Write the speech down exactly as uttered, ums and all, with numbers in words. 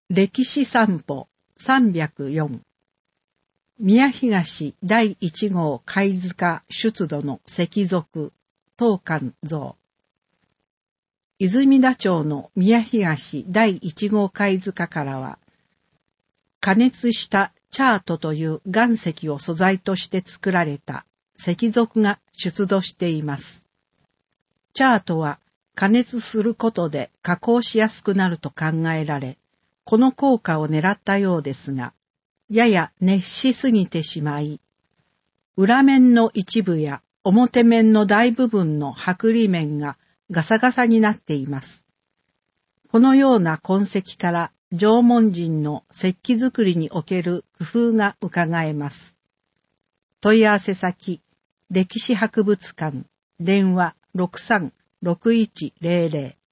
歴史散歩さんびゃくよん宮東第一号貝塚出土の石像当館像。泉田町の宮東第一号貝塚からは、加熱したチャートという岩石を素材として作られた石像が出土しています。チャートは加熱することで加工しやすくなると考えられ、この効果を狙ったようですが、やや熱しすぎてしまい、裏面の一部や表面の大部分の剥離面がガサガサになっています。このような痕跡から縄文人の石器作りにおける工夫がうかがえます。問い合わせ先、歴史博物館、電話ろくさんろくいちゼロゼロ